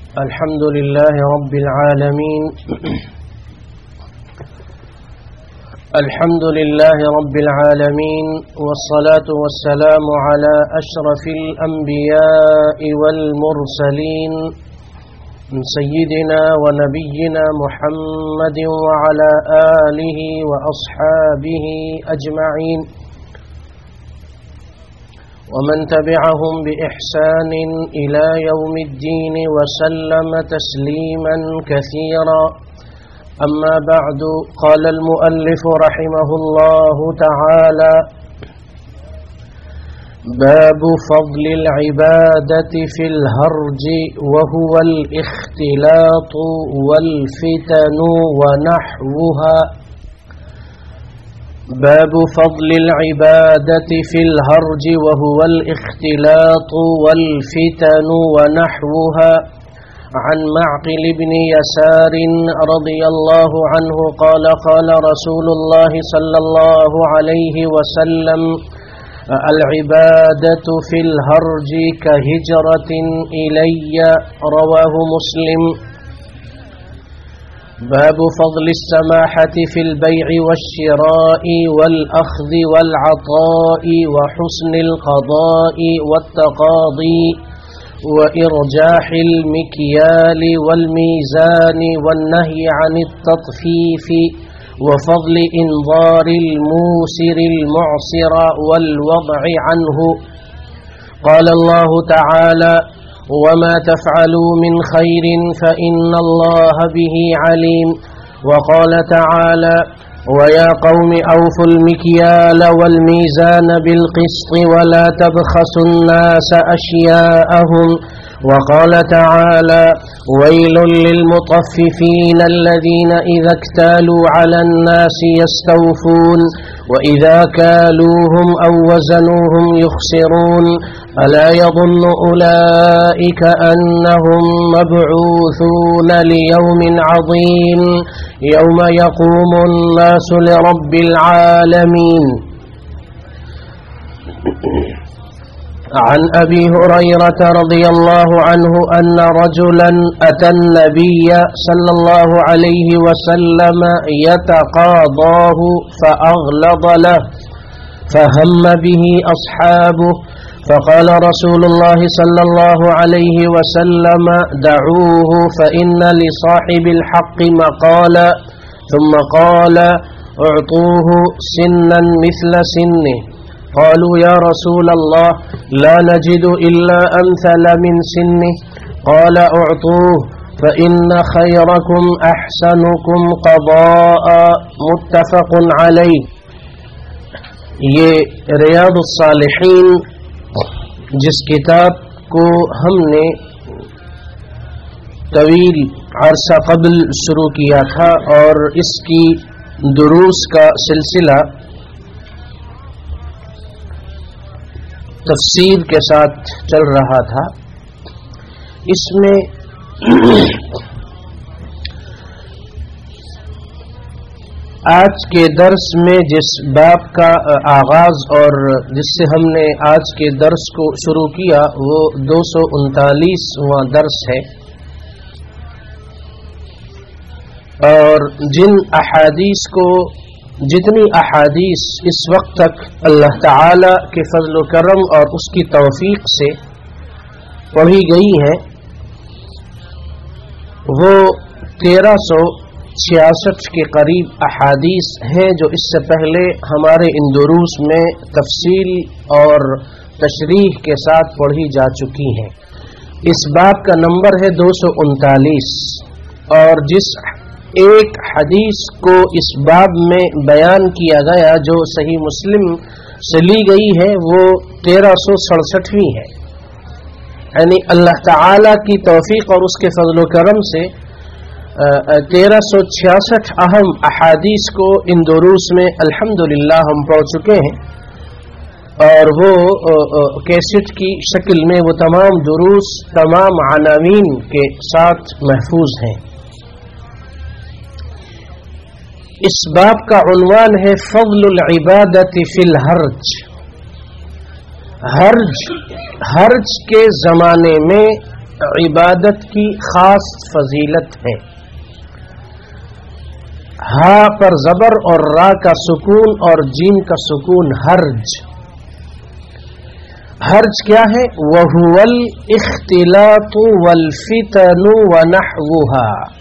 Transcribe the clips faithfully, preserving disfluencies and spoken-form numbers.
الحمد لله رب العالمين الحمد لله رب العالمين والصلاة والسلام على أشرف الأنبياء والمرسلين سيدنا ونبينا محمد وعلى آله وأصحابه أجمعين ومن تبعهم بإحسان إلى يوم الدين وسلم تسليما كثيرا. أما بعد، قال المؤلف رحمه الله تعالى: باب فضل العبادة في الهرج وهو الاختلاط والفتن ونحوها. باب فضل العبادة في الهرج وهو الاختلاط والفتن ونحوها. عن معقل بن يسار رضي الله عنه قال: قال رسول الله صلى الله عليه وسلم: العبادة في الهرج كهجرة إلي. رواه مسلم. باب فضل السماحة في البيع والشراء والأخذ والعطاء وحسن القضاء والتقاضي وإرجاح المكيال والميزان والنهي عن التطفيف وفضل إنظار الموسر المعسر والوضع عنه. قال الله تعالى: وما تفعلوا من خير فإن الله به عليم. وقال تعالى: ويا قوم أوفوا المكيال والميزان بالقسط ولا تبخسوا الناس أشياءهم. وقال تعالى: ويل للمطففين الذين إذا اكتالوا على الناس يستوفون وإذا كالوهم أو وزنوهم يخسرون. ألا يظن أولئك أنهم مبعوثون ليوم عظيم يوم يقوم الناس لرب العالمين. عن أبي هريرة رضي الله عنه أن رجلا أتى النبي صلى الله عليه وسلم يتقاضاه فأغلظ له فهم به أصحابه، فقال رسول الله صلى الله عليه وسلم: دعوه فإن لصاحب الحق مقالا. ثم قال: اعطوه سنا مثل سنه. قالوا: يا رسول الله لا نجد إلا أمثل من سنه. قال: اعطوه فإن خيركم أحسنكم قضاء. متفق عليه. یہ ریاض الصالحین جس کتاب کو ہم نے طویل عرصہ قبل شروع کیا تھا اور اس کی دروس کا سلسلہ تفسیر کے ساتھ چل رہا تھا، اس میں آج کے درس میں جس باب کا آغاز اور جس سے ہم نے آج کے درس کو شروع کیا وہ دو سو انتالیسواں درس ہے، اور جن احادیث کو جتنی احادیث اس وقت تک اللہ تعالی کے فضل و کرم اور اس کی توفیق سے پڑھی گئی ہیں وہ تیرہ سو چھیاسٹھ کے قریب احادیث ہیں جو اس سے پہلے ہمارے ان دروس میں تفصیل اور تشریح کے ساتھ پڑھی جا چکی ہیں۔ اس باب کا نمبر ہے دو سو انتالیس، اور جس ایک حدیث کو اس باب میں بیان کیا گیا جو صحیح مسلم سے لی گئی ہے وہ تیرہ سو سڑسٹھویں ہے، یعنی اللہ تعالی کی توفیق اور اس کے فضل و کرم سے تیرہ سو چھیاسٹھ اہم احادیث کو ان دروس میں الحمدللہ ہم پڑھ چکے ہیں، اور وہ کیسٹ کی شکل میں وہ تمام دروس تمام عناوین کے ساتھ محفوظ ہیں۔ اس باب کا عنوان ہے فضل العبادت فی الحرج۔ حرج حرج کے زمانے میں عبادت کی خاص فضیلت ہے. ہا پر زبر اور را کا سکون اور جیم کا سکون حرج. حرج کیا ہے؟ وَهُوَ الْإِخْتِلَاطُ وَالْفِتَنُ وَنَحْوُهَا.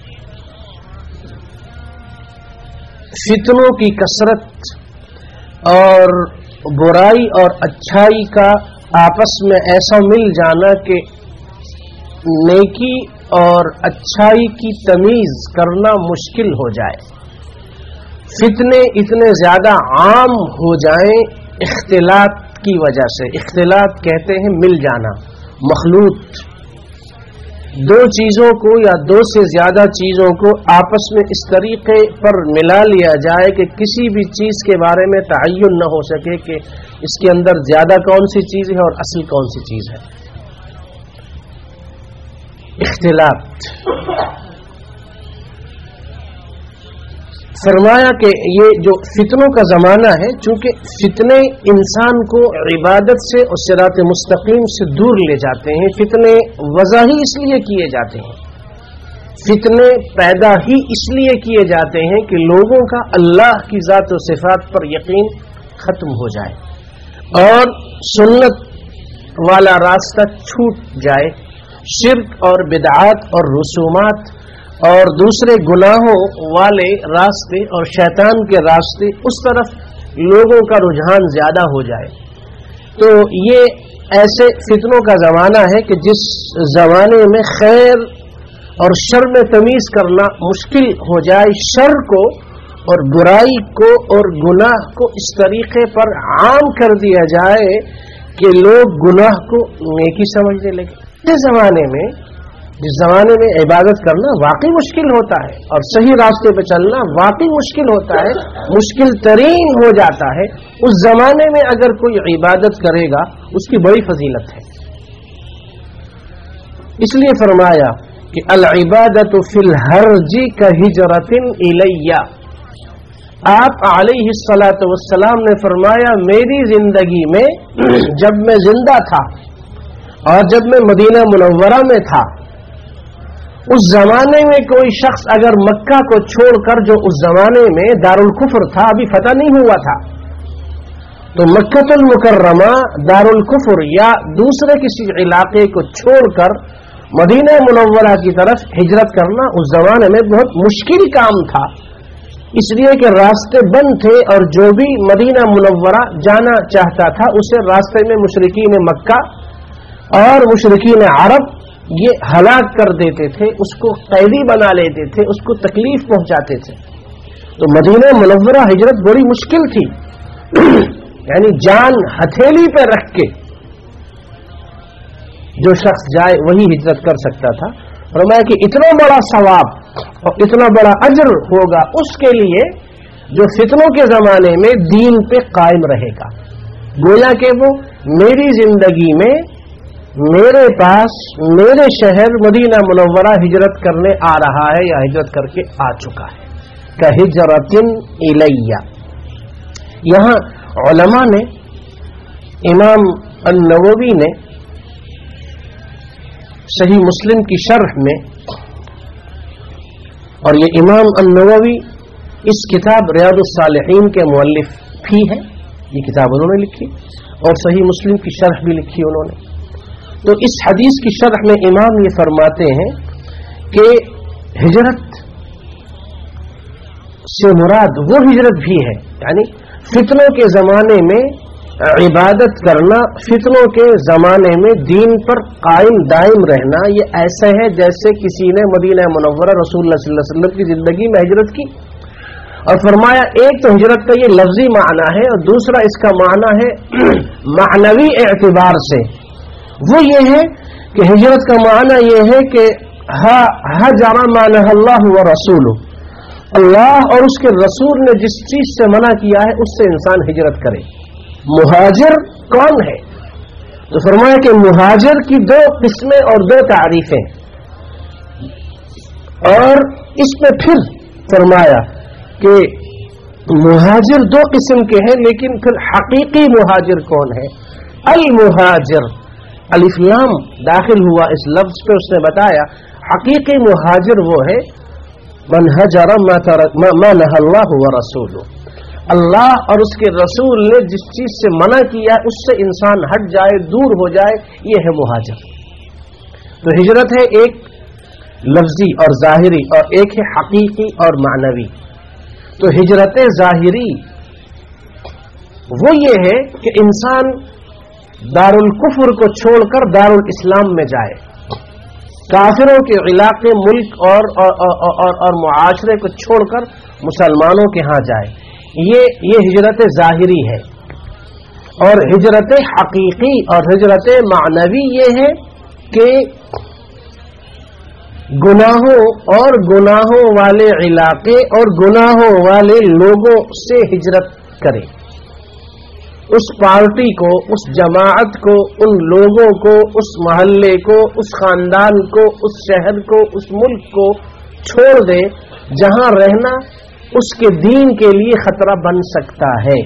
فتنوں کی کثرت اور برائی اور اچھائی کا آپس میں ایسا مل جانا کہ نیکی اور اچھائی کی تمیز کرنا مشکل ہو جائے. فتنے اتنے زیادہ عام ہو جائیں اختلاط کی وجہ سے. اختلاط کہتے ہیں مل جانا، مخلوط. دو چیزوں کو یا دو سے زیادہ چیزوں کو آپس میں اس طریقے پر ملا لیا جائے کہ کسی بھی چیز کے بارے میں تعین نہ ہو سکے کہ اس کے اندر زیادہ کون سی چیز ہے اور اصل کون سی چیز ہے. اختلاط. فرمایا کہ یہ جو فتنوں کا زمانہ ہے، چونکہ فتنے انسان کو عبادت سے اور صراط مستقیم سے دور لے جاتے ہیں. فتنے وضع ہی اس لیے کیے جاتے ہیں، فتنے پیدا ہی اس لیے کیے جاتے ہیں کہ لوگوں کا اللہ کی ذات و صفات پر یقین ختم ہو جائے اور سنت والا راستہ چھوٹ جائے. شرک اور بدعات اور رسومات اور دوسرے گناہوں والے راستے اور شیطان کے راستے اس طرف لوگوں کا رجحان زیادہ ہو جائے. تو یہ ایسے فتنوں کا زمانہ ہے کہ جس زمانے میں خیر اور شر میں تمیز کرنا مشکل ہو جائے. شر کو اور برائی کو اور گناہ کو اس طریقے پر عام کر دیا جائے کہ لوگ گناہ کو نیکی سمجھنے لگے. اس زمانے میں جس زمانے میں عبادت کرنا واقعی مشکل ہوتا ہے اور صحیح راستے پہ چلنا واقعی مشکل ہوتا ہے، مشکل ترین ہو جاتا ہے، اس زمانے میں اگر کوئی عبادت کرے گا اس کی بڑی فضیلت ہے. اس لیے فرمایا کہ العبادت فی الحرج کہجرۃ الی. آپ علیہ الصلاۃ والسلام نے فرمایا میری زندگی میں جب میں زندہ تھا اور جب میں مدینہ منورہ میں تھا، اس زمانے میں کوئی شخص اگر مکہ کو چھوڑ کر، جو اس زمانے میں دارالکفر تھا، ابھی فتح نہیں ہوا تھا، تو مکہ المکرمہ دارالکفر یا دوسرے کسی علاقے کو چھوڑ کر مدینہ منورہ کی طرف ہجرت کرنا اس زمانے میں بہت مشکل کام تھا، اس لیے کہ راستے بند تھے اور جو بھی مدینہ منورہ جانا چاہتا تھا اسے راستے میں مشرکین مکہ اور مشرکین عرب یہ ہلاک کر دیتے تھے، اس کو قیدی بنا لیتے تھے، اس کو تکلیف پہنچاتے تھے. تو مدینہ منورہ ہجرت بڑی مشکل تھی. یعنی جان ہتھیلی پہ رکھ کے جو شخص جائے وہی ہجرت کر سکتا تھا. فرمایا کہ اتنا بڑا ثواب اور اتنا بڑا اجر ہوگا اس کے لیے جو فتنوں کے زمانے میں دین پہ قائم رہے گا. گویا کہ وہ میری زندگی میں میرے پاس میرے شہر مدینہ منورہ ہجرت کرنے آ رہا ہے یا ہجرت کر کے آ چکا ہے. کہجرۃ الی. یہاں علماء نے، امام النووی نے صحیح مسلم کی شرح میں، اور یہ امام النووی اس کتاب ریاض الصالحین کے مؤلف بھی ہیں، یہ کتاب انہوں نے لکھی اور صحیح مسلم کی شرح بھی لکھی انہوں نے. تو اس حدیث کی شرح میں امام یہ فرماتے ہیں کہ ہجرت سے مراد وہ ہجرت بھی ہے، یعنی فتنوں کے زمانے میں عبادت کرنا، فتنوں کے زمانے میں دین پر قائم دائم رہنا، یہ ایسا ہے جیسے کسی نے مدینہ منورہ رسول اللہ صلی اللہ علیہ وسلم کی زندگی میں ہجرت کی. اور فرمایا ایک تو ہجرت کا یہ لفظی معنی ہے اور دوسرا اس کا معنی ہے معنوی اعتبار سے. وہ یہ ہے کہ ہجرت کا معنی یہ ہے کہ حجر ما نہى اللہ ورسولہ، اللہ اور اس کے رسول نے جس چیز سے منع کیا ہے اس سے انسان ہجرت کرے. مہاجر کون ہے؟ تو فرمایا کہ مہاجر کی دو قسمیں اور دو تعریفیں، اور اس میں پھر فرمایا کہ مہاجر دو قسم کے ہیں، لیکن پھر حقیقی مہاجر کون ہے؟ المہاجر الف لام داخل ہوا اس لفظ پہ، اس نے بتایا حقیقی مہاجر وہ ہے من ہجر ما نہى اللہ ورسولہ، اللہ اور اس کے رسول نے جس چیز سے منع کیا اس سے انسان ہٹ جائے، دور ہو جائے، یہ ہے مہاجر۔ تو ہجرت ہے ایک لفظی اور ظاہری، اور ایک ہے حقیقی اور معنوی۔ تو ہجرت ظاہری وہ یہ ہے کہ انسان دار الکفر کو چھوڑ کر دار الاسلام میں جائے، کافروں کے علاقے، ملک اور اور, اور, اور, اور معاشرے کو چھوڑ کر مسلمانوں کے ہاں جائے، یہ یہ ہجرت ظاہری ہے۔ اور ہجرت حقیقی اور ہجرت معنوی یہ ہے کہ گناہوں اور گناہوں والے علاقے اور گناہوں والے لوگوں سے ہجرت کرے، اس پارٹی کو، اس جماعت کو، ان لوگوں کو، اس محلے کو، اس خاندان کو، اس شہر کو، اس ملک کو چھوڑ دے جہاں رہنا اس کے دین کے لیے خطرہ بن سکتا ہے۔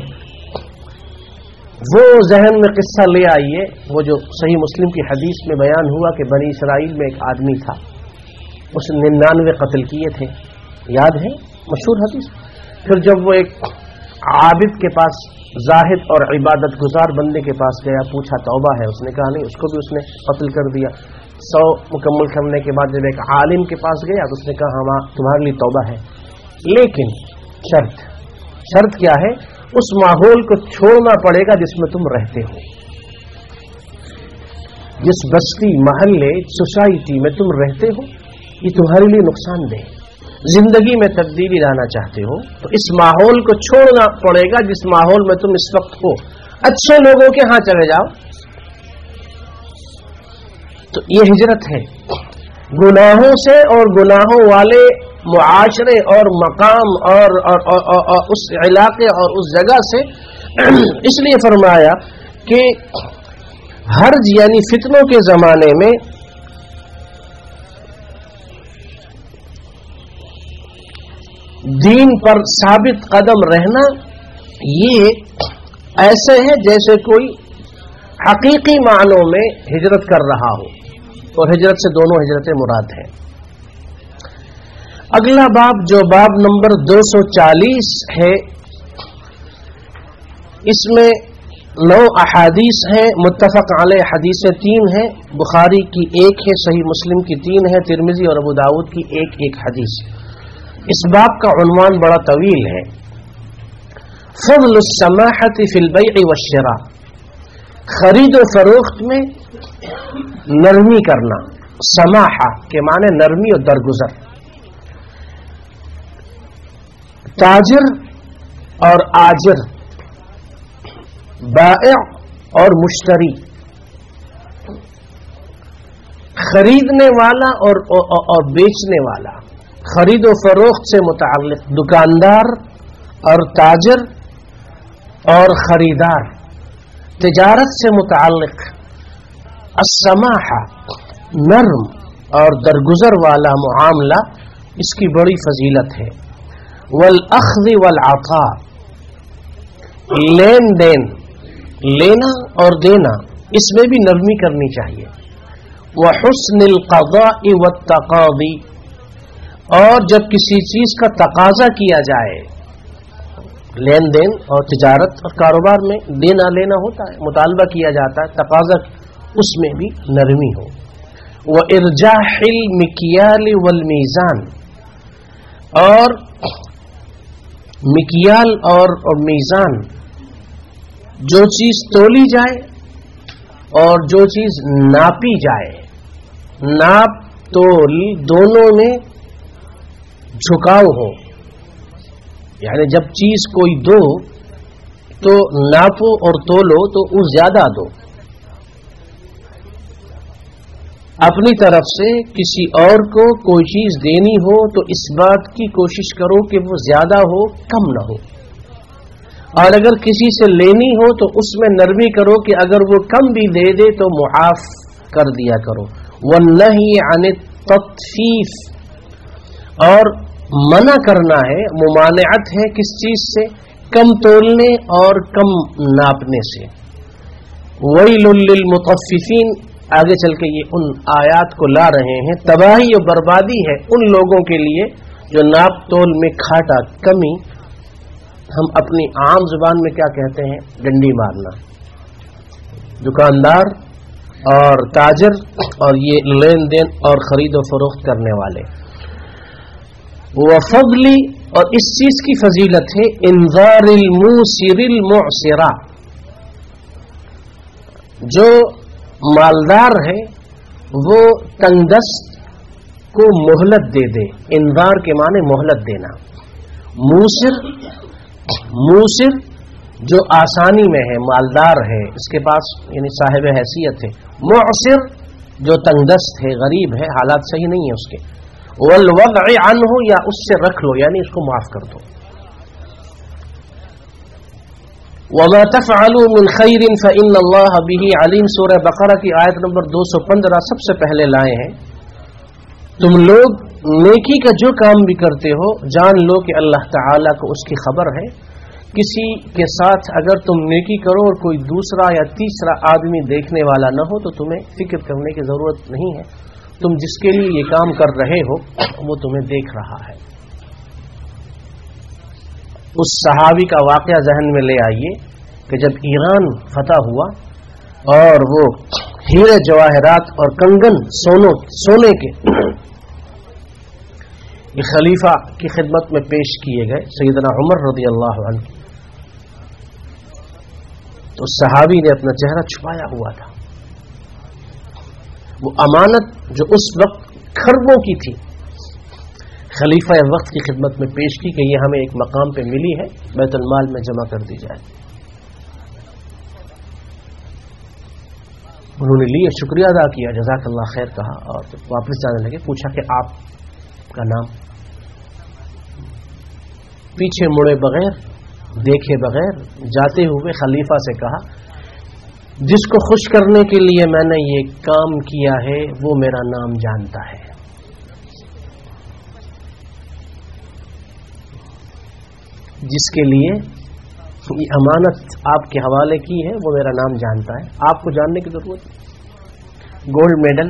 وہ ذہن میں قصہ لے آئیے، وہ جو صحیح مسلم کی حدیث میں بیان ہوا کہ بنی اسرائیل میں ایک آدمی تھا، اس نے ننانوے قتل کیے تھے، یاد ہے مشہور حدیث۔ پھر جب وہ ایک عابد کے پاس، زاہد اور عبادت گزار بندے کے پاس گیا، پوچھا توبہ ہے، اس نے کہا نہیں، اس کو بھی اس نے قتل کر دیا۔ سو مکمل کرنے کے بعد جب ایک عالم کے پاس گیا تو اس نے کہا ہاں تمہارے لیے توبہ ہے، لیکن شرط شرط کیا ہے؟ اس ماحول کو چھوڑنا پڑے گا جس میں تم رہتے ہو، جس بستی، محلے، سوسائٹی میں تم رہتے ہو، یہ تمہارے لیے نقصان دہ۔ زندگی میں تبدیلی لانا چاہتے ہو تو اس ماحول کو چھوڑنا پڑے گا جس ماحول میں تم اس وقت ہو، اچھے لوگوں کے ہاں چلے جاؤ۔ تو یہ ہجرت ہے، گناہوں سے اور گناہوں والے معاشرے اور مقام اور, اور, اور, اور, اور اس علاقے اور اس جگہ سے۔ اس لیے فرمایا کہ حرج یعنی فتنوں کے زمانے میں دین پر ثابت قدم رہنا یہ ایسے ہے جیسے کوئی حقیقی معنوں میں ہجرت کر رہا ہو، اور ہجرت سے دونوں ہجرتیں مراد ہیں۔ اگلا باب جو باب نمبر دو سو چالیس ہے، اس میں نو احادیث ہیں، متفق علیہ حدیثیں تین ہیں، بخاری کی ایک ہے، صحیح مسلم کی تین ہے، ترمذی اور ابو داؤد کی ایک ایک حدیث۔ اس باب کا عنوان بڑا طویل ہے، فضل السماحۃ فی البیع والشراء، خرید و فروخت میں نرمی کرنا، سماحہ کے معنی نرمی اور درگزر۔ تاجر اور آجر، بائع اور مشتری، خریدنے والا اور, اور بیچنے والا، خرید و فروخت سے متعلق دکاندار اور تاجر اور خریدار، تجارت سے متعلق السماحہ، نرم اور درگزر والا معاملہ، اس کی بڑی فضیلت ہے۔ والاخذ والعطاء، لین دین، لینا اور دینا، اس میں بھی نرمی کرنی چاہیے۔ وحسن القضاء والتقاضی، اور جب کسی چیز کا تقاضا کیا جائے، لین دین اور تجارت اور کاروبار میں دینا لینا ہوتا ہے، مطالبہ کیا جاتا ہے، تقاضا، اس میں بھی نرمی ہو۔ وارجاح المکیال والمیزان، اور مکیال اور, اور میزان، جو چیز تولی جائے اور جو چیز ناپی جائے، ناپ تول دونوں میں جھکاؤ ہو، یعنی جب چیز کوئی دو تو ناپو اور تولو تو وہ زیادہ دو، اپنی طرف سے کسی اور کو کوئی چیز دینی ہو تو اس بات کی کوشش کرو کہ وہ زیادہ ہو، کم نہ ہو، اور اگر کسی سے لینی ہو تو اس میں نرمی کرو کہ اگر وہ کم بھی دے دے تو معاف کر دیا کرو۔ والنہی عن التطفیف، اور منع کرنا ہے، ممانعت ہے کس چیز سے؟ کم تولنے اور کم ناپنے سے۔ ویل للمطففین، آگے چل کے یہ ان آیات کو لا رہے ہیں. تباہی و بربادی ہے ان لوگوں کے لیے جو ناپ تول میں کھاٹا کمی، ہم اپنی عام زبان میں کیا کہتے ہیں، ڈنڈی مارنا. دکاندار اور تاجر اور یہ لین دین اور خرید و فروخت کرنے والے. وفضلی، اور اس چیز کی فضیلت ہے انذار الموسر المعسرہ، جو مالدار ہے وہ تنگدست کو مہلت دے دے. انذار کے معنی مہلت دینا. موسر موسر جو آسانی میں ہے، مالدار ہے، اس کے پاس یعنی صاحب حیثیت ہے. معسر جو تنگدست ہے، غریب ہے، حالات صحیح نہیں ہے اس کے. والوضع عنہ، یا اس سے رکھ لو یعنی اس کو معاف کر دو. وما تفعلوا من خیر فإن اللہ به علیم، سورہ بقرہ کی آیت نمبر دو سو پندرہ سب سے پہلے لائے ہیں. تم لوگ نیکی کا جو کام بھی کرتے ہو جان لو کہ اللہ تعالیٰ کو اس کی خبر ہے. کسی کے ساتھ اگر تم نیکی کرو اور کوئی دوسرا یا تیسرا آدمی دیکھنے والا نہ ہو تو تمہیں فکر کرنے کی ضرورت نہیں ہے. تم جس کے لیے یہ کام کر رہے ہو وہ تمہیں دیکھ رہا ہے. اس صحابی کا واقعہ ذہن میں لے آئیے کہ جب ایران فتح ہوا اور وہ ہیرے جواہرات اور کنگن سونوں سونے کے یہ خلیفہ کی خدمت میں پیش کیے گئے سیدنا عمر رضی اللہ عنہ، تو صحابی نے اپنا چہرہ چھپایا ہوا تھا. وہ امانت جو اس وقت کھربوں کی تھی خلیفہ وقت کی خدمت میں پیش کی کہ یہ ہمیں ایک مقام پہ ملی ہے، بیت المال میں جمع کر دی جائے. انہوں نے لیے، شکریہ ادا کیا، جزاک اللہ خیر کہا، اور واپس جانے لگے. پوچھا کہ آپ کا نام؟ پیچھے مڑے بغیر، دیکھے بغیر جاتے ہوئے خلیفہ سے کہا جس کو خوش کرنے کے لیے میں نے یہ کام کیا ہے وہ میرا نام جانتا ہے. جس کے لیے یہ امانت آپ کے حوالے کی ہے وہ میرا نام جانتا ہے. آپ کو جاننے کی ضرورت نہیں. گولڈ میڈل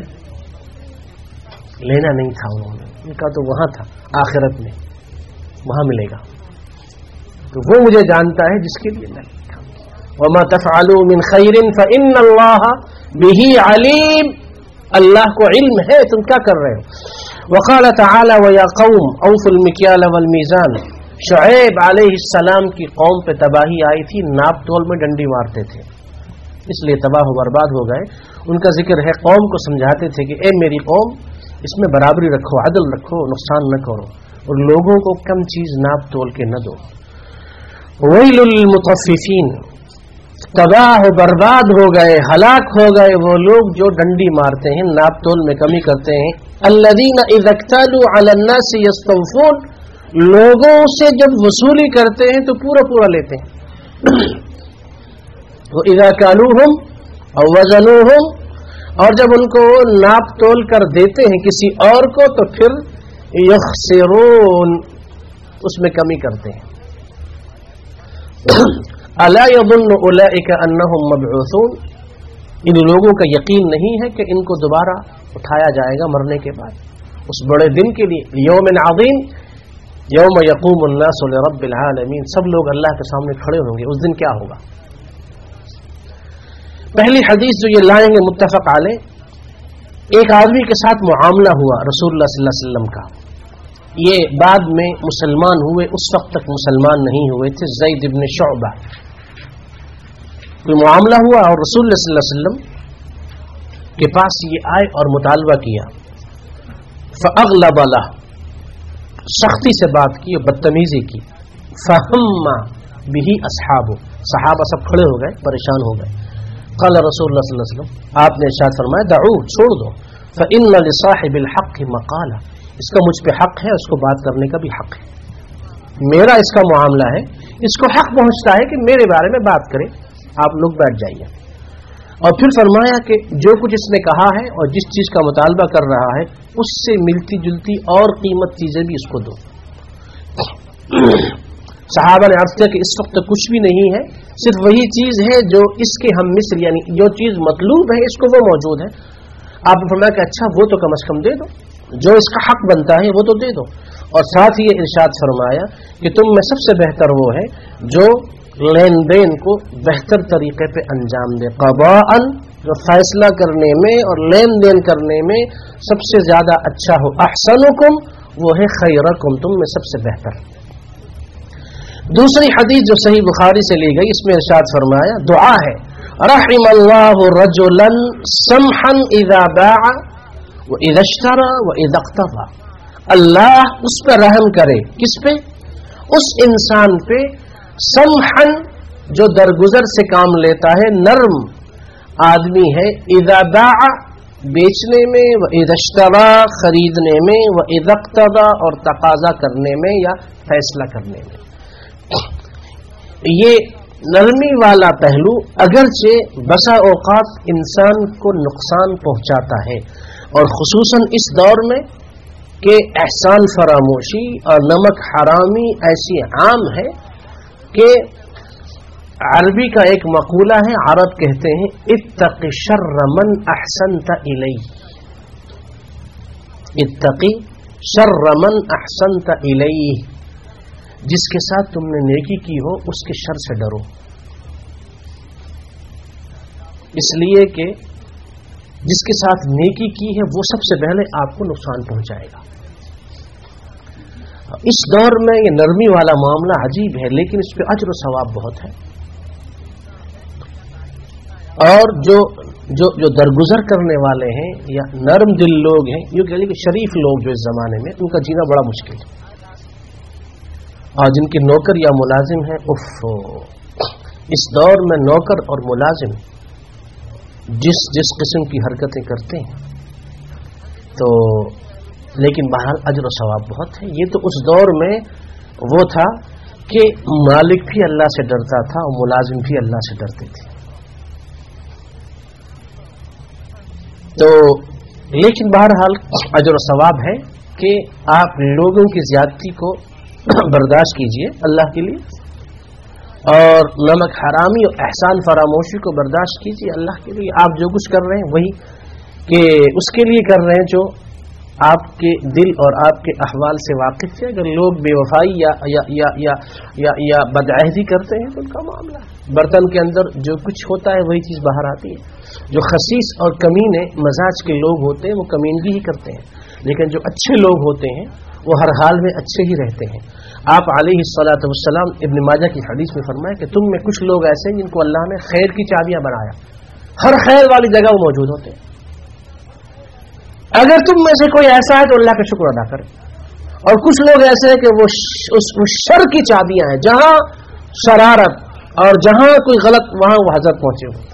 لینا نہیں تھا انہوں نے، ان کا تو وہاں تھا آخرت میں، وہاں ملے گا. تو وہ مجھے جانتا ہے جس کے لیے میں تھا. وما تفعلوا من خیر فإن اللہ به علیم، اللہ کو علم ہے تم کیا کر رہے ہو. وقال تعالی ویا قوم اوفوا المکیال والمیزان، شعیب علیہ السلام کی قوم پہ تباہی آئی تھی، ناپ تول میں ڈنڈی مارتے تھے اس لیے تباہ و برباد ہو گئے. ان کا ذکر ہے قوم کو سمجھاتے تھے کہ اے میری قوم اس میں برابری رکھو، عدل رکھو، نقصان نہ کرو اور لوگوں کو کم چیز ناپ تول کے نہ دو. ویل للمطففین، تباہ و برباد ہو گئے، ہلاک ہو گئے وہ لوگ جو ڈنڈی مارتے ہیں، ناپ تول میں کمی کرتے ہیں. الذین اذا اکتالوا علی الناس یستوفون، لوگوں سے جب وصولی کرتے ہیں تو پورا پورا لیتے ہیں. وَإِذَا كَالُوهُمْ أَوْ وَزَنُوهُمْ، اور جب ان کو ناپ تول کر دیتے ہیں کسی اور کو تو پھر يَخْسِرُونَ، اس میں کمی کرتے ہیں. أَلَا يَظُنُّ أُولَئِكَ أَنَّهُمْ مَبْعُوثُونَ، ان لوگوں کا یقین نہیں ہے کہ ان کو دوبارہ اٹھایا جائے گا مرنے کے بعد اس بڑے دن کے لیے. یوم عظیم یوم یقوم الناس لرب العالمین، سب لوگ اللہ کے سامنے کھڑے ہوں گے. اس دن کیا ہوگا؟ پہلی حدیث جو یہ لائیں گے متفق علیہ، ایک آدمی کے ساتھ معاملہ ہوا رسول اللہ صلی اللہ علیہ وسلم کا. یہ بعد میں مسلمان ہوئے، اس وقت تک مسلمان نہیں ہوئے تھے. زید بن شعبہ، کوئی معاملہ ہوا اور رسول اللہ صلی اللہ علیہ وسلم کے پاس یہ آئے اور مطالبہ کیا. فاغلب له، سختی سے بات کی اور بدتمیزی کی. فہم به اصحابہ، صحابہ سب کھڑے ہو گئے، پریشان ہو گئے. قال رسول اللہ صلی اللہ علیہ وسلم، آپ نے ارشاد فرمایا دعوه، چھوڑ دو. فإن لصاحب الحق مقالہ، اس کا مجھ پہ حق ہے، اس کو بات کرنے کا بھی حق ہے. میرا اس کا معاملہ ہے، اس کو حق پہنچتا ہے کہ میرے بارے میں بات کرے. آپ لوگ بیٹھ جائیے. اور پھر فرمایا کہ جو کچھ اس نے کہا ہے اور جس چیز کا مطالبہ کر رہا ہے اس سے ملتی جلتی اور قیمت چیزیں بھی اس کو دو. صحابہ نے عرض کیا کہ اس وقت کچھ بھی نہیں ہے، صرف وہی چیز ہے جو اس کے ہم مثل، یعنی جو چیز مطلوب ہے اس کو وہ موجود ہے۔ آپ نے فرمایا کہ اچھا وہ تو کم از کم دے دو، جو اس کا حق بنتا ہے وہ تو دے دو۔ اور ساتھ ہی یہ ارشاد فرمایا کہ تم میں سب سے بہتر وہ ہے جو لین دین کو بہتر طریقے پہ انجام دے، قضاءً، جو فیصلہ کرنے میں اور لین دین کرنے میں سب سے زیادہ اچھا ہو، احسنکم، وہ ہے خیرکم، تم میں سب سے بہتر۔ دوسری حدیث جو صحیح بخاری سے لی گئی، اس میں ارشاد فرمایا، دعا ہے، رحم اللہ رجلا سمحا اذا باع واذا اشترى واذا اقتضى، اللہ اس پہ رحم کرے، کس پہ؟ اس انسان پہ، سمحا جو درگزر سے کام لیتا ہے، نرم آدمی ہے، اذا باع بیچنے میں، واذا اشترى خریدنے میں، واذا اقتضى اور تقاضا کرنے میں یا فیصلہ کرنے میں۔ یہ نرمی والا پہلو اگرچہ بسا اوقات انسان کو نقصان پہنچاتا ہے، اور خصوصاً اس دور میں کہ احسان فراموشی اور نمک حرامی ایسی عام ہے کہ عربی کا ایک مقولہ ہے، عرب کہتے ہیں اتق شر من احسنت الیہ، اتقی شر من احسنت الیہ، جس کے ساتھ تم نے نیکی کی ہو اس کے شر سے ڈرو، اس لیے کہ جس کے ساتھ نیکی کی ہے وہ سب سے پہلے آپ کو نقصان پہنچائے گا۔ اس دور میں یہ نرمی والا معاملہ عجیب ہے، لیکن اس پہ اجر و ثواب بہت ہے، اور جو جو جو درگزر کرنے والے ہیں یا نرم دل لوگ ہیں، یہ کہہ لیں کہ شریف لوگ جو اس زمانے میں، ان کا جینا بڑا مشکل ہے، اور جن کے نوکر یا ملازم ہیں، اف، اس دور میں نوکر اور ملازم جس جس قسم کی حرکتیں کرتے ہیں، تو لیکن بہرحال اجر و ثواب بہت ہے۔ یہ تو اس دور میں وہ تھا کہ مالک بھی اللہ سے ڈرتا تھا اور ملازم بھی اللہ سے ڈرتے تھے، تو لیکن بہرحال اجر و ثواب ہے کہ آپ لوگوں کی زیادتی کو برداشت کیجئے اللہ کے لیے، اور نمک حرامی اور احسان فراموشی کو برداشت کیجئے اللہ کے لیے۔ آپ جو کچھ کر رہے ہیں وہی کہ اس کے لیے کر رہے ہیں جو آپ کے دل اور آپ کے احوال سے واقف ہے۔ اگر لوگ بے وفائی یا یا یا یا یا, یا بدعہدی کرتے ہیں تو ان کا معاملہ ہے، برتن کے اندر جو کچھ ہوتا ہے وہی چیز باہر آتی ہے۔ جو خسیس اور کمینے مزاج کے لوگ ہوتے ہیں وہ کمینگی ہی کرتے ہیں، لیکن جو اچھے لوگ ہوتے ہیں وہ ہر حال میں اچھے ہی رہتے ہیں۔ آپ علیہ الصلاۃ والسلام ابن ماجہ کی حدیث میں فرمایا کہ تم میں کچھ لوگ ایسے ہیں جن کو اللہ نے خیر کی چابیاں بنایا، ہر خیر والی جگہ وہ موجود ہوتے ہیں۔ اگر تم میں سے کوئی ایسا ہے تو اللہ کا شکر ادا کرے، اور کچھ لوگ ایسے ہیں کہ وہ شر کی چابیاں ہیں، جہاں شرارت اور جہاں کوئی غلط وہاں وہ حضرت پہنچے ہوئے۔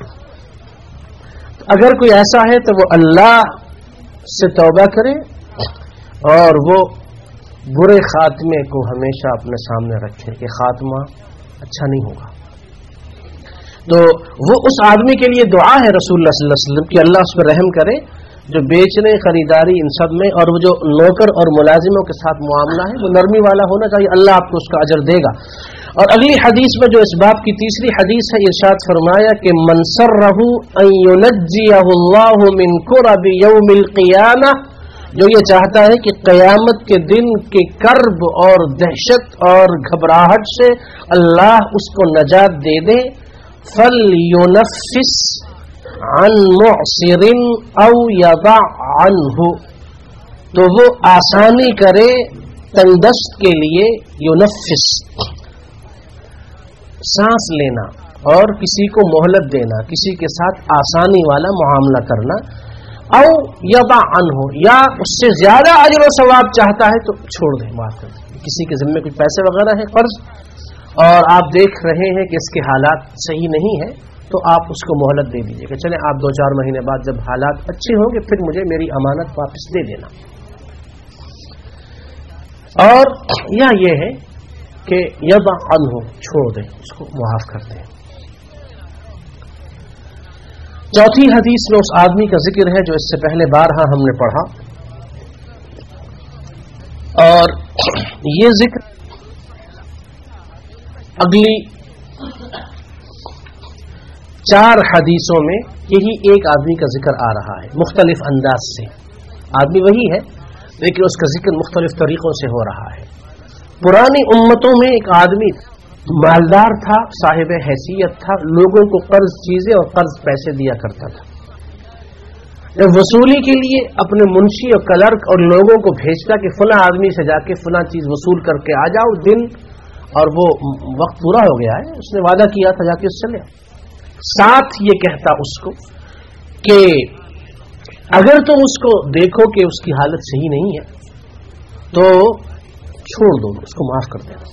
اگر کوئی ایسا ہے تو وہ اللہ سے توبہ کرے اور وہ برے خاتمے کو ہمیشہ اپنے سامنے رکھے کہ خاتمہ اچھا نہیں ہوگا۔ تو وہ اس آدمی کے لیے دعا ہے رسول اللہ صلی اللہ علیہ وسلم کہ اللہ اس پر رحم کرے جو بیچنے، خریداری، ان سب میں، اور وہ جو نوکر اور ملازموں کے ساتھ معاملہ ہے وہ نرمی والا ہونا چاہیے، اللہ آپ کو اس کا اجر دے گا۔ اور اگلی حدیث میں جو اس باب کی تیسری حدیث ہے، ارشاد فرمایا کہ من سرہ ان ینجیہ اللہ من کرب یوم القیامہ، جو یہ چاہتا ہے کہ قیامت کے دن کے کرب اور دہشت اور گھبراہٹ سے اللہ اس کو نجات دے دے، فَلْيُنَفِّسْ عَنْ مُعْسِرٍ أَوْ يَضَعْ عَنْهُ، تو وہ آسانی کرے تنگدست کے لیے، یونفس سانس لینا اور کسی کو مہلت دینا، کسی کے ساتھ آسانی والا معاملہ کرنا، او یضع عنہ، یا اس سے زیادہ اجر و ثواب چاہتا ہے تو چھوڑ دیں، معاف کر دیں۔ کسی کے ذمہ کچھ پیسے وغیرہ ہے قرض اور آپ دیکھ رہے ہیں کہ اس کے حالات صحیح نہیں ہیں تو آپ اس کو مہلت دے دیجیے کہ چلیں آپ دو چار مہینے بعد جب حالات اچھے ہوں گے پھر مجھے میری امانت واپس دے دینا۔ اور یا یہ ہے کہ یضع عنہ، چھوڑ دیں، اس کو معاف کر دیں۔ چوتھی حدیث میں اس آدمی کا ذکر ہے جو اس سے پہلے بارہا ہم نے پڑھا، اور یہ ذکر اگلی چار حدیثوں میں یہی ایک آدمی کا ذکر آ رہا ہے مختلف انداز سے. آدمی وہی ہے لیکن اس کا ذکر مختلف طریقوں سے ہو رہا ہے. پرانی امتوں میں ایک آدمی مالدار تھا، صاحب حیثیت تھا، لوگوں کو قرض چیزیں اور قرض پیسے دیا کرتا تھا. وصولی کے لیے اپنے منشی اور کلرک اور لوگوں کو بھیجتا کہ فلاں آدمی سے جا کے فلاں چیز وصول کر کے آ جاؤ. دن اور وہ وقت پورا ہو گیا ہے، اس نے وعدہ کیا تھا، جا کے اس سے لے. ساتھ یہ کہتا اس کو کہ اگر تم اس کو دیکھو کہ اس کی حالت صحیح نہیں ہے تو چھوڑ دو، اس کو معاف کر دینا.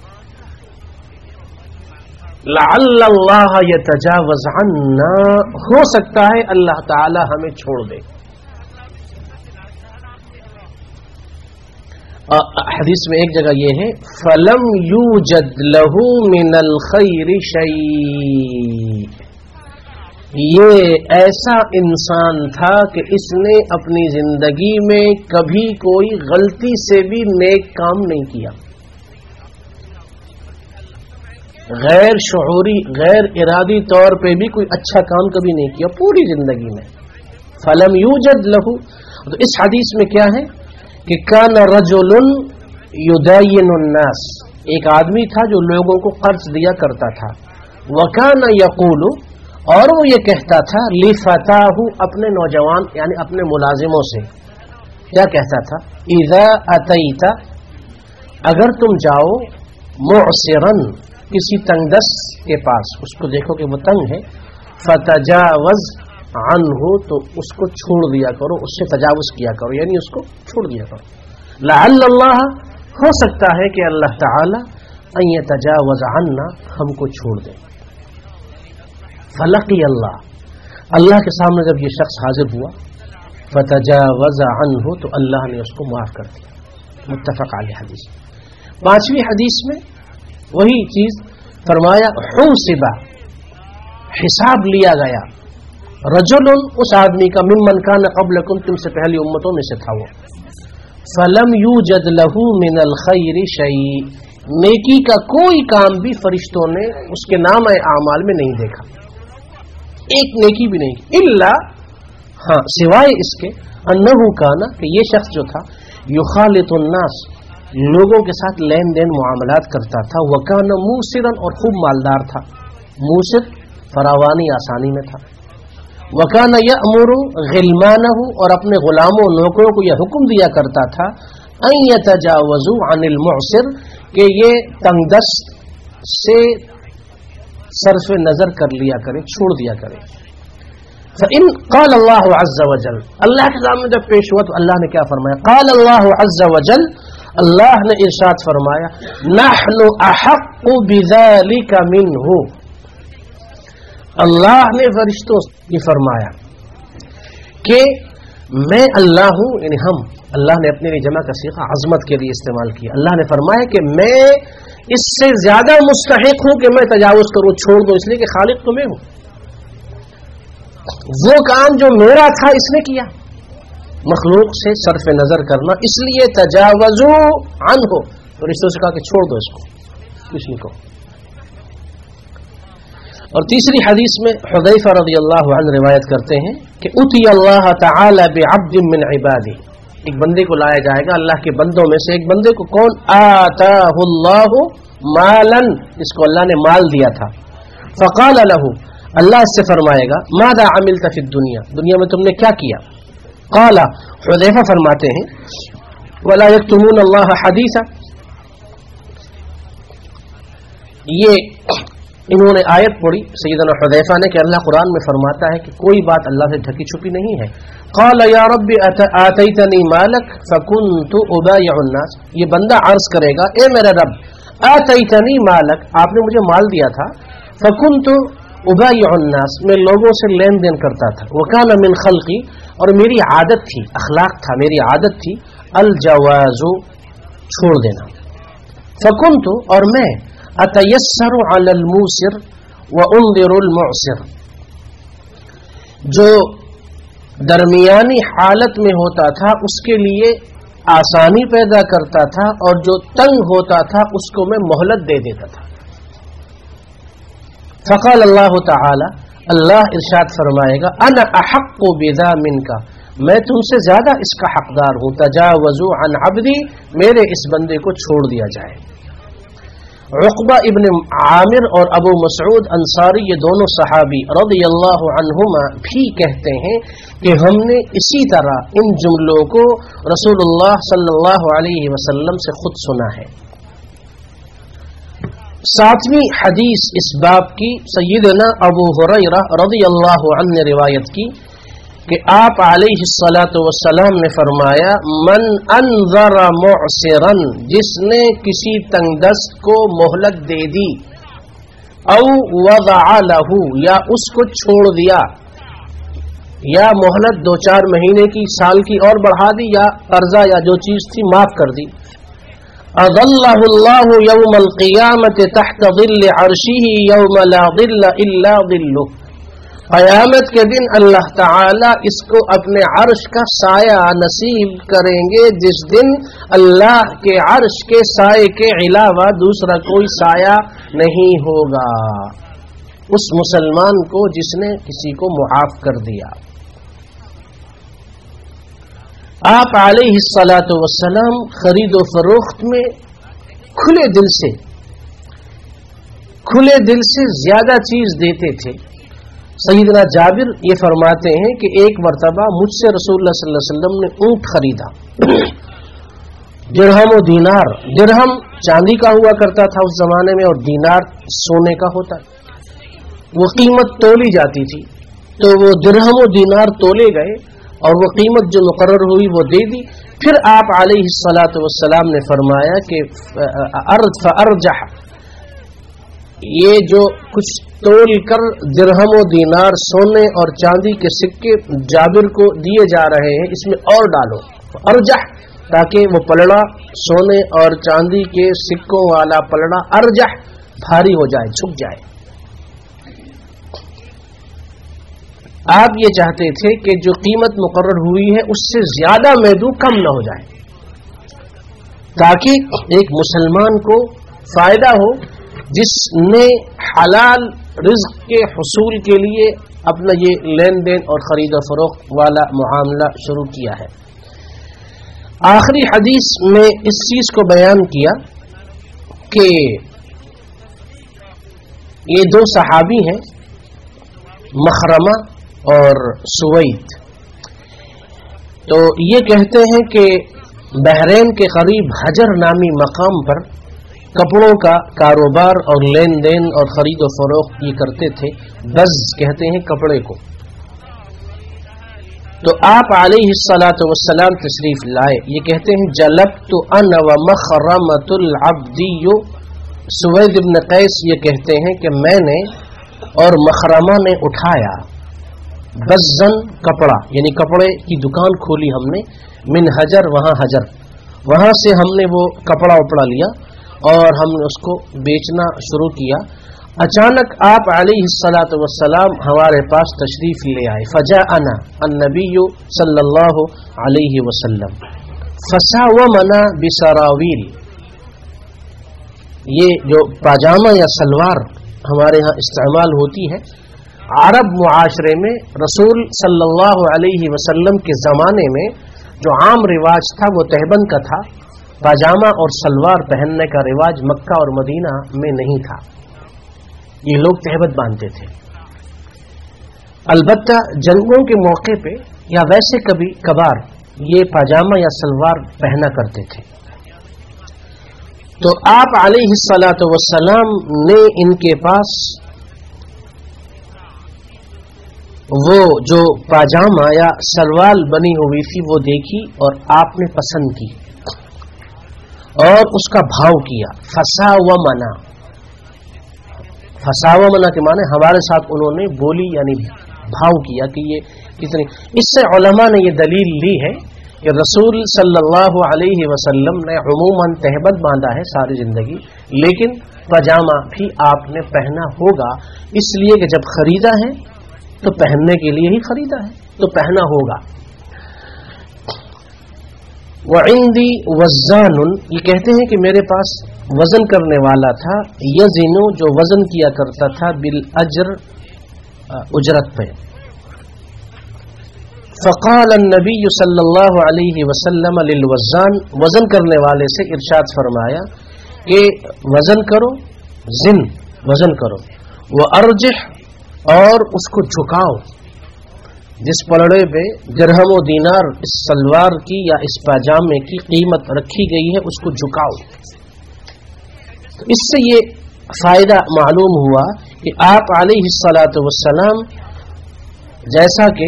لعل اللہ یتجاوز عنا، ہو سکتا ہے اللہ تعالی ہمیں چھوڑ دے. حدیث میں ایک جگہ یہ ہے فلم یوجد لہ من الخیر شیء، یہ ایسا انسان تھا کہ اس نے اپنی زندگی میں کبھی کوئی غلطی سے بھی نیک کام نہیں کیا، غیر شعوری غیر ارادی طور پہ بھی کوئی اچھا کام کبھی نہیں کیا پوری زندگی میں. فلم یوجد لہ، تو اس حدیث میں کیا ہے کہ کان رجل یدین الناس، ایک آدمی تھا جو لوگوں کو قرض دیا کرتا تھا. وکان یقول، اور وہ یہ کہتا تھا لفتاہ، اپنے نوجوان یعنی اپنے ملازموں سے کیا کہتا تھا، اذا اتیت، اگر تم جاؤ، معسرا، کسی تنگ دست کے پاس، اس کو دیکھو کہ وہ تنگ ہے، فتجاوز عنہ، تو اس کو چھوڑ دیا کرو، اس سے تجاوز کیا کرو، یعنی اس کو چھوڑ دیا کرو. لعل اللہ، ہو سکتا ہے کہ اللہ تعالی ان یتجاوز عنا، ہم کو چھوڑ دے. فلقی اللہ، اللہ کے سامنے جب یہ شخص حاضر ہوا، فتجاوز عنہ، تو اللہ نے اس کو معاف کر دیا. متفق علیہ حدیث. پانچویں حدیث میں وہی چیز فرمایا، حوسب، حساب لیا گیا، رجل، اس آدمی کا، ممن کان قبلکم، تم سے پہلی امتوں میں سے تھا وہ، فلم یوجد لہ من الخیر شیء، نیکی کا کوئی کام بھی فرشتوں نے اس کے نام اعمال میں نہیں دیکھا، ایک نیکی بھی نہیں کی، الا، ہاں سوائے اس کے، انہ کان، کہ یہ شخص جو تھا، یخالط الناس، لوگوں کے ساتھ لین دین معاملات کرتا تھا، وکان موسرا، اور خوب مالدار تھا، موسر فراوانی آسانی میں تھا، وکان یأمر غلمانہ، اور اپنے غلاموں نوکروں کو یہ حکم دیا کرتا تھا، ان یتجاوزوا عن المعسر، کہ یہ تنگ دست سے صرف نظر کر لیا کرے، چھوڑ دیا کرے. فإن قال اللہ عز وجل، اللہ کے سامنے جب پیش ہوا تو اللہ نے کیا فرمایا، قال اللہ عز وجل، اللہ نے ارشاد فرمایا، نحن احق بذلک منہ، اللہ نے فرشتوں سے فرمایا کہ میں اللہ ہوں، یعنی ہم، اللہ نے اپنے لیے جمع کا صیغہ عظمت کے لیے استعمال کیا. اللہ نے فرمایا کہ میں اس سے زیادہ مستحق ہوں کہ میں تجاوز کروں، چھوڑ دوں، اس لیے کہ خالق تو میں ہوں. وہ کام جو میرا تھا اس نے کیا، مخلوق سے صرف نظر کرنا، اس لیے تجاوزوا عنہ، تو رشتوں سے کہا کہ چھوڑ دو اس کو، کچھ نہیں کہو. اور تیسری حدیث میں حذیفہ رضی اللہ عنہ روایت کرتے ہیں کہ اتی اللہ تعالی بعبد من عبادہ، ایک بندے کو لایا جائے گا اللہ کے بندوں میں سے ایک بندے کو، کون، آتاہ اللہ مالا، جس کو اللہ نے مال دیا تھا، فقال له، اللہ اس سے فرمائے گا، ماذا عملت فی الدنیا، دنیا میں تم نے کیا کیا. قال، حذیفہ فرماتے ہیں، ولا یکتمون اللہ حدیثا، یہ انہوں نے آیت پڑھی سیدنا حذیفہ نے کہ اللہ قرآن میں فرماتا ہے کہ کوئی بات اللہ سے ڈھکی چھپی نہیں ہے. قال یا رب آتیتنی مالک فکنت ابایع الناس، یہ بندہ عرض کرے گا، اے میرا رب، آتیتنی مالک، آپ نے مجھے مال دیا تھا، فکنت ابایع الناس، میں لوگوں سے لین دین کرتا تھا، وکان من خلقی، اور میری عادت تھی، اخلاق تھا، میری عادت تھی، الجواز، چھوڑ دینا، فکنت، اور میں، اتیسر علی الموسر وانظر المعسر، جو درمیانی حالت میں ہوتا تھا اس کے لیے آسانی پیدا کرتا تھا، اور جو تنگ ہوتا تھا اس کو میں مہلت دے دیتا تھا. فقال اللہ تعالی، اللہ ارشاد فرمائے گا، انا احق بذا منکا، میں تم سے زیادہ اس کا حقدار ہوں، تجاوزوا عن عبدی، میرے اس بندے کو چھوڑ دیا جائے۔ عقبہ ابن عامر اور ابو مسعود انصاری، یہ دونوں صحابی رضی اللہ عنہما بھی کہتے ہیں کہ ہم نے اسی طرح ان جملوں کو رسول اللہ صلی اللہ علیہ وسلم سے خود سنا ہے۔ ساتویں حدیث اس باب کی سیدنا ابو ہریرہ رضی اللہ عنہ نے روایت کی کہ آپ علیہ الصلاۃ والسلام نے فرمایا، من انذر معسرا، جس نے کسی تنگ دست کو مہلت دے دی، او وضع له، یا اس کو چھوڑ دیا، یا مہلت دو چار مہینے کی، سال کی اور بڑھا دی، یا قرضہ یا جو چیز تھی معاف کر دی، اظلہ اللہ یوم القیامت تحت ظل عرشہ یوم لا ظل الا ظلہ، قیامت کے دن اللہ تعالی اس کو اپنے عرش کا سایہ نصیب کریں گے، جس دن اللہ کے عرش کے سائے کے علاوہ دوسرا کوئی سایہ نہیں ہوگا، اس مسلمان کو جس نے کسی کو معاف کر دیا۔ آپ علیہ الصلاۃ والسلام خرید و فروخت میں کھلے دل سے کھلے دل سے زیادہ چیز دیتے تھے۔ سیدنا جابر یہ فرماتے ہیں کہ ایک مرتبہ مجھ سے رسول اللہ صلی اللہ علیہ وسلم نے اونٹ خریدا، درہم و دینار، درہم چاندی کا ہوا کرتا تھا اس زمانے میں اور دینار سونے کا ہوتا، وہ قیمت تولی جاتی تھی، تو وہ درہم و دینار تولے گئے اور وہ قیمت جو مقرر ہوئی وہ دے دی۔ پھر آپ علیہ الصلاۃ والسلام نے فرمایا کہ فارجح، یہ جو کچھ تول کر درہم و دینار سونے اور چاندی کے سکے جابر کو دیے جا رہے ہیں، اس میں اور ڈالو، ارجح، تاکہ وہ پلڑا سونے اور چاندی کے سکوں والا پلڑا ارجح بھاری ہو جائے، جھک جائے۔ آپ یہ چاہتے تھے کہ جو قیمت مقرر ہوئی ہے اس سے زیادہ میں دوں، کم نہ ہو جائے، تاکہ ایک مسلمان کو فائدہ ہو جس نے حلال رزق کے حصول کے لیے اپنا یہ لین دین اور خرید و فروخت والا معاملہ شروع کیا ہے۔ آخری حدیث میں اس چیز کو بیان کیا کہ یہ دو صحابی ہیں، مخرمہ اور سوید، تو یہ کہتے ہیں کہ بحرین کے قریب حجر نامی مقام پر کپڑوں کا کاروبار اور لین دین اور خرید و فروخت یہ کرتے تھے، بز کہتے ہیں کپڑے کو۔ تو آپ علیہ الصلاۃ والسلام تشریف لائے، یہ کہتے ہیں جلبت انا ومخرمۃ العبدی، سوید بن قیس یہ کہتے ہیں کہ میں نے اور مخرمہ نے اٹھایا بزن کپڑا، یعنی کپڑے کی دکان کھولی ہم نے، من حجر، وہاں حجر، وہاں سے ہم نے وہ کپڑا اپڑا لیا اور ہم نے اس کو بیچنا شروع کیا۔ اچانک آپ علیہ الصلاۃ والسلام ہمارے پاس تشریف لے آئے، فجاءنا النبی صلی اللہ علیہ وسلم فساومنا بسراویل، یہ جو پاجامہ یا سلوار ہمارے ہاں استعمال ہوتی ہے، عرب معاشرے میں رسول صلی اللہ علیہ وسلم کے زمانے میں جو عام رواج تھا وہ تہبند کا تھا، پاجامہ اور سلوار پہننے کا رواج مکہ اور مدینہ میں نہیں تھا، یہ لوگ تہبند باندھتے تھے۔ البتہ جنگوں کے موقع پہ یا ویسے کبھی کبھار یہ پاجامہ یا سلوار پہنا کرتے تھے۔ تو آپ علیہ الصلاۃ والسلام نے ان کے پاس وہ جو پاجامہ یا سلوار بنی ہوئی تھی وہ دیکھی اور آپ نے پسند کی اور اس کا بھاؤ کیا۔ فسا و منا، فسا و منا کے معنی ہمارے ساتھ انہوں نے بولی، یعنی بھاؤ کیا کہ یہ کتنی۔ اس سے علماء نے یہ دلیل لی ہے کہ رسول صلی اللہ علیہ وسلم نے عموماً تہبند باندھا ہے ساری زندگی، لیکن پاجامہ بھی آپ نے پہنا ہوگا، اس لیے کہ جب خریدا ہے تو پہننے کے لیے ہی خریدا ہے تو پہنا ہوگا۔ وعندی وزان، یہ کہتے ہیں کہ میرے پاس वजन करने वाला था, यज़िनु जो वजन किया करता था, बिल अज्र उजरत पे। फ़क़ाल अन्नबी सल्लल्लाहु अलैहि वसल्लम लिल वज़्ज़ान, वजन करने वाले से इरशाद फरमाया कि वजन करो, जिन वजन करो, व अर्जिह और उसको झुकाओ। जिस पलड़े पे दिरहम व दीनार इस सलवार की या इस पाजामे की कीमत रखी गई है उसको झुकाओ। तो इससे ये फायदा मालूम हुआ कि आप अलैहिस्सलातु वस्सलाम, जैसा कि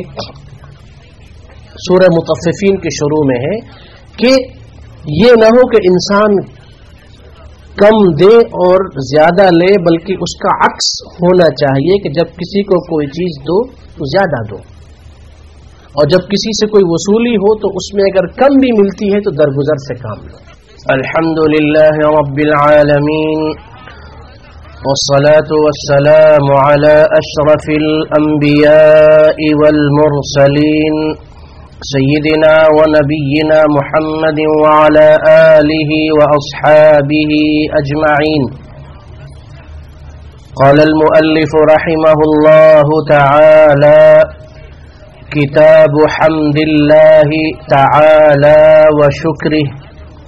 सूरह मुतफ़्फ़िफ़ीन के शुरू में है कि ये न हो कि इंसान कम दे और ज्यादा ले, बल्कि उसका अक्स होना चाहिए कि जब किसी को कोई चीज दो तो ज्यादा दो, और जब किसी से कोई वसूली हो तो उसमें अगर कम भी मिलती है तो दरगुजर से काम लो। अल्हम्दुलिल्लाहि रब्बिल आलमीन वस्सलातु वस्सलामु अला अशरफिल अंबिया'i वल मुरसलीन सय्यिदिना व नबिय्यिना मुहम्मदिन व अला आलिहि व अस्हाबिहि अजमईन। क़ाल अल मुअल्लिफ रहिमहुल्लाहु तआला किताब हम्दिल्लाहि तआला व शुक्रिhi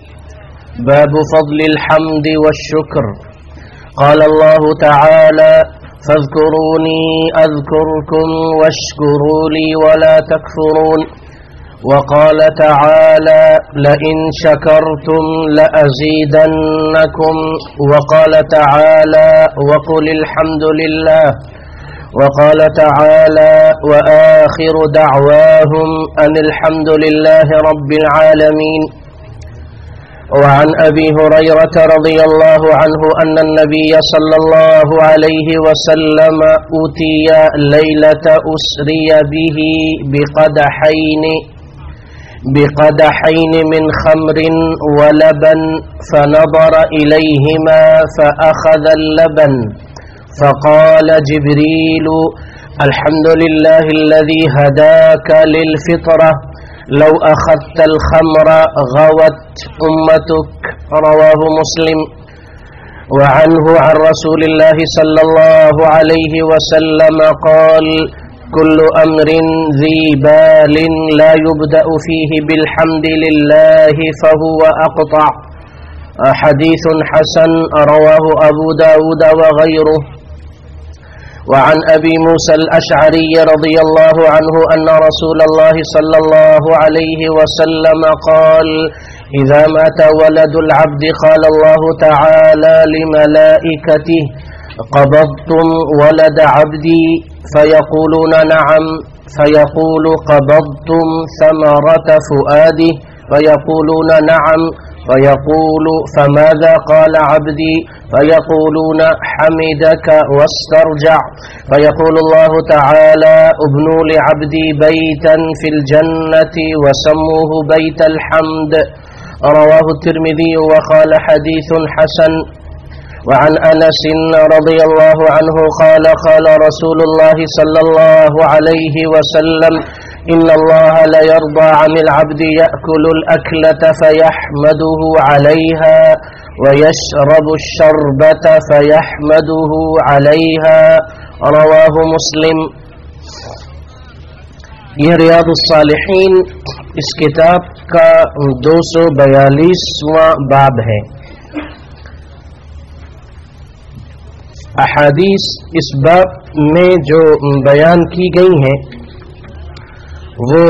बाब फ़ज़्लिल हम्दि व शुक्र। क़ाल अल्लाहु तआला फ़ज़्कुरूनी अज़्कुरकुम वश्कुरूली वला तकफ़ुरून। वक़ाल तआला लइन शकरतुम लअज़ीदन्नकुम। वक़ाल तआला वक़ुलिल हम्दुलिल्लाह। वक़ाल तआला व आख़िरु दअवाहुम अनिल हम्दुलिल्लाहि रब्बिल आलमीन। वअन अबी हुरैरह रज़ियल्लाहु अन्हु अन्न नबिय सल्लल्लाहु अलैहि वसल्लम उतिया लैलत उसरिय बिही बिक़दहैन बिक़दहैन मिन खम्रिन व लबन फनज़र इलैहिमा फअख़ज़ अल-लबन फ़क़ाल जिब्रील अल्हम्दुलिल्लाहिल्लज़ी हदाका लिल-फ़ित्रह लौ अख़ज़्तल ख़म्र ग़वत उम्मतुक। रवाहु मुस्लिम। व अन्हु अन रसूलिल्लाहि सल्लल्लाहु अलैहि वसल्लम क़ाल कुल्लु अम्रिन ज़ी बालिन ला युब्दअु फ़ीहि बिल्हम्दि लिल्लाहि फ़हुव अक़्तअ। हदीथुन हसन। रवाहु अबू दाऊद व ग़ैरुहु। वअन अबी मूसा अल-अशअरी रज़ियल्लाहु अन्हु अन्न रसूलल्लाहि सल्लल्लाहु अलैहि वसल्लम क़ाल इज़ा माता वलदुल अब्दि क़ाल अल्लाहु तआला लिमलाइकतिहि क़बज़्तुम वलद अब्दी फ़यक़ूलूना नअम फ़यक़ूलु क़बज़्तुम समरत फ़ुआदिहि फ़यक़ूलूना नअम फ़यक़ूलु फ़माज़ा क़ाल अब्दी फ़यक़ूलूना हमिदक वस्तरजअ फ़यक़ूलुल्लाहु तआला उब्नु लिअब्दी बैतन फ़िल जन्नति वसम्मुहु बैतल हम्द। रवाहु तिर्मिज़ी व क़ाल हदीथुन हसन। वअन अनस रज़ियल्लाहु अन्हु क़ाल क़ाल रसूलुल्लाहि सल्लल्लाहु अलैहि वसल्लम इन्नल्लाह ला यर्दा अनिल अब्दि यअकुलुल अक्लत फ़यहमदुहु अलैहा व यशरबु शर्बत फ़यहमदुहु अलैहा। रवाहु मुस्लिम। यह रियादुस्सालिहीन इस किताब का दो सौ बयालीसवां बाब है। अहादीस इस बाब में जो बयान की गई हैं वो